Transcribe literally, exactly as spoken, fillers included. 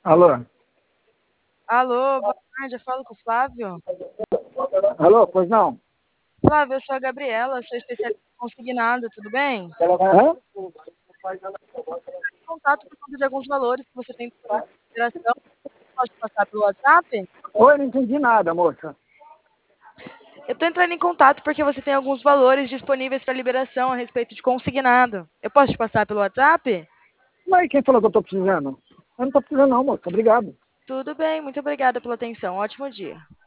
Alô? Alô, boa tarde, eu falo com o Flávio. Alô, pois não? Flávio, eu sou a Gabriela, sou especialista em consignado, tudo bem? Hã? Em contato por conta de alguns valores que você tem disponível em consideração. Pode passar pelo WhatsApp? Oi, não entendi nada, moça. Eu estou entrando em contato porque você tem alguns valores disponíveis para liberação a respeito de consignado. Eu posso te passar pelo WhatsApp? Mas quem falou que eu tô precisando? Eu não tô precisando não, moça. Obrigado. Tudo bem, muito obrigada pela atenção. Ótimo dia.